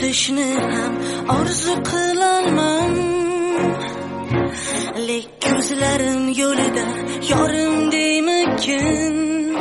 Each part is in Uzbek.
ko'rishni ham orzu qilolmam. Lek ko'zlarim yo'lida yorim deymikin.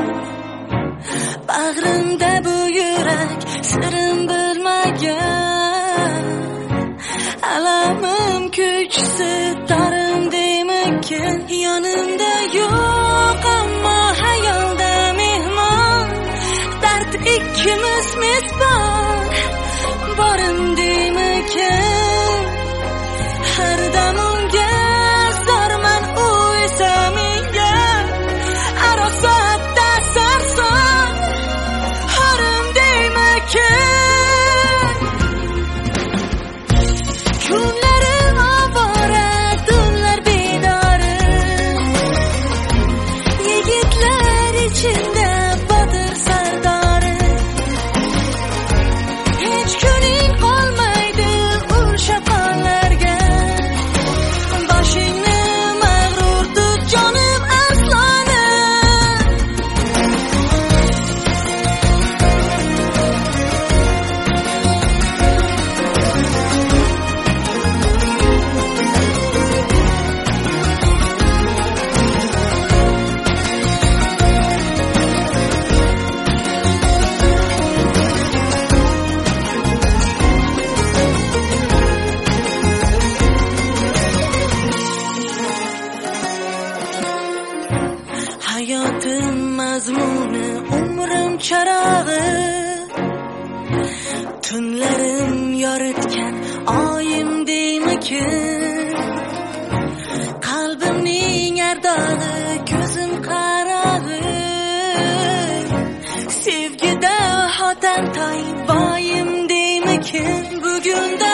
Bag'rimda bu yurak sirim bilmagan. Alamim ko'chsi tarim deymikin. Yonimda yo'q ammo hayolda mehmon. Dard ikkimiz mezbon. Borim deymikin. Har dam unga zorman, u esa menga arosatda sarson. Harim deymikin. Kunlarim ovora, tunlar bedori. Yigitlar içinde Botir sardori. Hech kuning qolmaydi o'sha qonlarga. Boshingni mag'rur tut jonim aslonim. Hayotim mazmuni, umrim charog'i. Tunlarim yoritgan oyim deymikin. Qalbimning ardog'i, ko'zim qarog'i. Sevgida hotam toy boyim deymikin. Bugun